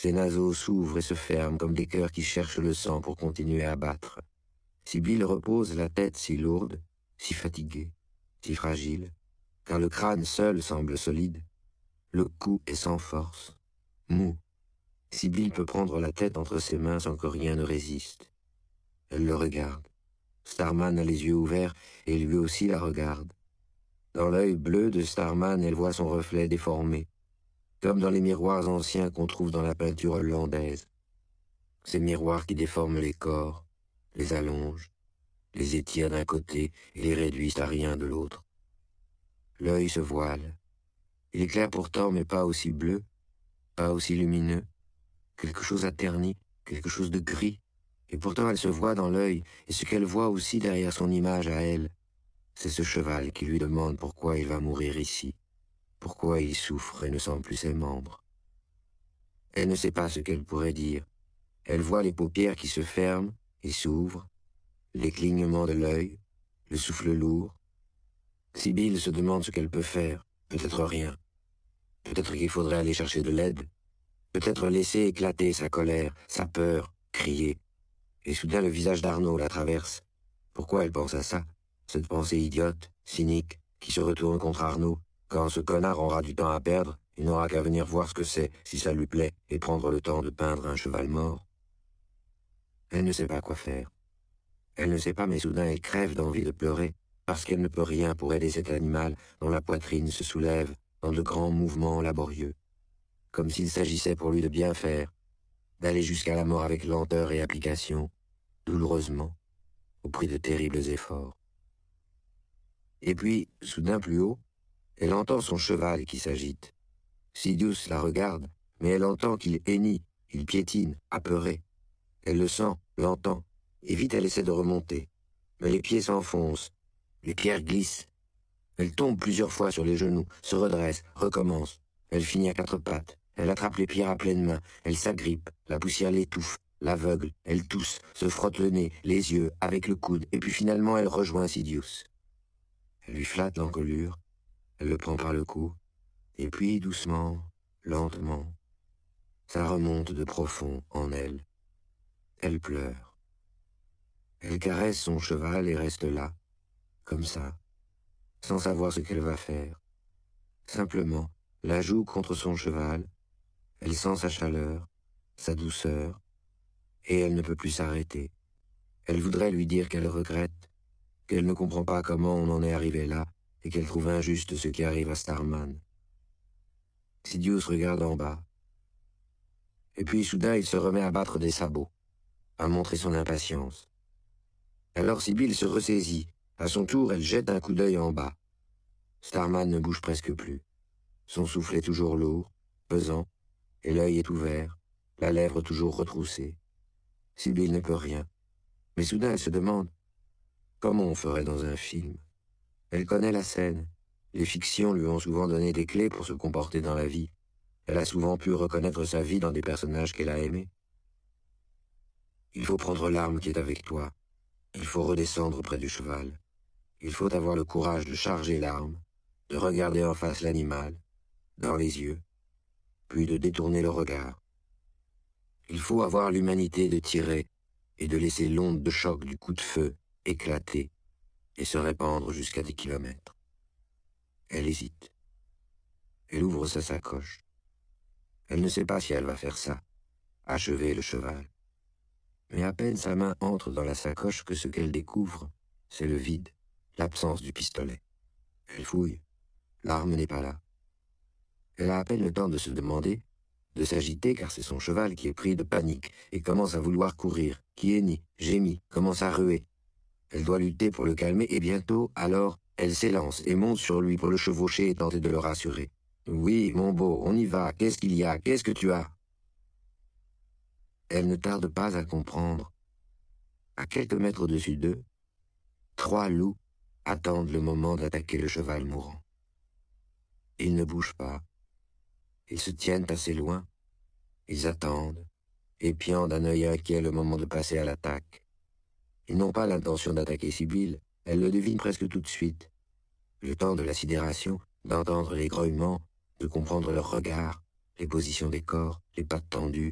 Ses naseaux s'ouvrent et se ferment comme des cœurs qui cherchent le sang pour continuer à battre. Sibylle repose la tête si lourde, si fatiguée, si fragile, car le crâne seul semble solide. Le cou est sans force, mou. Sibylle peut prendre la tête entre ses mains sans que rien ne résiste. Elle le regarde. Starman a les yeux ouverts et lui aussi la regarde. Dans l'œil bleu de Starman, elle voit son reflet déformé, comme dans les miroirs anciens qu'on trouve dans la peinture hollandaise. Ces miroirs qui déforment les corps, les allongent, les étirent d'un côté et les réduisent à rien de l'autre. L'œil se voile. Il est clair pourtant, mais pas aussi bleu, pas aussi lumineux. Quelque chose a terni, quelque chose de gris. Et pourtant elle se voit dans l'œil, et ce qu'elle voit aussi derrière son image à elle, c'est ce cheval qui lui demande pourquoi il va mourir ici, pourquoi il souffre et ne sent plus ses membres. Elle ne sait pas ce qu'elle pourrait dire. Elle voit les paupières qui se ferment et s'ouvrent, les clignements de l'œil, le souffle lourd. Sibylle se demande ce qu'elle peut faire, peut-être rien. Peut-être qu'il faudrait aller chercher de l'aide, peut-être laisser éclater sa colère, sa peur, crier. Et soudain le visage d'Arnaud la traverse. Pourquoi elle pense à ça? Cette pensée idiote, cynique, qui se retourne contre Arnaud. Quand ce connard aura du temps à perdre, il n'aura qu'à venir voir ce que c'est, si ça lui plaît, et prendre le temps de peindre un cheval mort. Elle ne sait pas quoi faire. Elle ne sait pas, mais soudain elle crève d'envie de pleurer, parce qu'elle ne peut rien pour aider cet animal dont la poitrine se soulève dans de grands mouvements laborieux, comme s'il s'agissait pour lui de bien faire, d'aller jusqu'à la mort avec lenteur et application, douloureusement, au prix de terribles efforts. Et puis, soudain plus haut, elle entend son cheval qui s'agite. Sidious la regarde, mais elle entend qu'il hennit, il piétine, apeuré. Elle le sent, l'entend, et vite elle essaie de remonter. Mais les pieds s'enfoncent, les pierres glissent. Elle tombe plusieurs fois sur les genoux, se redresse, recommence. Elle finit à quatre pattes, elle attrape les pierres à pleine main, elle s'agrippe, la poussière l'étouffe, l'aveugle, elle tousse, se frotte le nez, les yeux, avec le coude, et puis finalement elle rejoint Sidious. Elle lui flatte l'encolure, elle le prend par le cou, et puis doucement, lentement, ça remonte de profond en elle. Elle pleure. Elle caresse son cheval et reste là, comme ça, sans savoir ce qu'elle va faire. Simplement, la joue contre son cheval, elle sent sa chaleur, sa douceur, et elle ne peut plus s'arrêter. Elle voudrait lui dire qu'elle regrette, qu'elle ne comprend pas comment on en est arrivé là, et qu'elle trouve injuste ce qui arrive à Starman. Sidious regarde en bas. Et puis soudain il se remet à battre des sabots, à montrer son impatience. Alors Sibylle se ressaisit. À son tour, elle jette un coup d'œil en bas. Starman ne bouge presque plus. Son souffle est toujours lourd, pesant, et l'œil est ouvert, la lèvre toujours retroussée. Sibylle ne peut rien. Mais soudain elle se demande comment on ferait dans un film. Elle connaît la scène. Les fictions lui ont souvent donné des clés pour se comporter dans la vie. Elle a souvent pu reconnaître sa vie dans des personnages qu'elle a aimés. Il faut prendre l'arme qui est avec toi. Il faut redescendre près du cheval. Il faut avoir le courage de charger l'arme, de regarder en face l'animal, dans les yeux, puis de détourner le regard. Il faut avoir l'humanité de tirer et de laisser l'onde de choc du coup de feu éclater et se répandre jusqu'à des kilomètres. Elle hésite. Elle ouvre sa sacoche. Elle ne sait pas si elle va faire ça, achever le cheval. Mais à peine sa main entre dans la sacoche que ce qu'elle découvre, c'est le vide, l'absence du pistolet. Elle fouille. L'arme n'est pas là. Elle a à peine le temps de se demander, de s'agiter car c'est son cheval qui est pris de panique et commence à vouloir courir, qui hennit, gémit, commence à ruer. Elle doit lutter pour le calmer et bientôt, alors, elle s'élance et monte sur lui pour le chevaucher et tenter de le rassurer. « Oui, mon beau, on y va. Qu'est-ce qu'il y a? Qu'est-ce que tu as ?» Elle ne tarde pas à comprendre. À quelques mètres au-dessus d'eux, 3 loups attendent le moment d'attaquer le cheval mourant. Ils ne bougent pas. Ils se tiennent assez loin. Ils attendent, épiant d'un œil inquiet le moment de passer à l'attaque. Ils n'ont pas l'intention d'attaquer Sibylle, elle le devine presque tout de suite. Le temps de la sidération, d'entendre les grognements, de comprendre leurs regards, les positions des corps, les pattes tendues,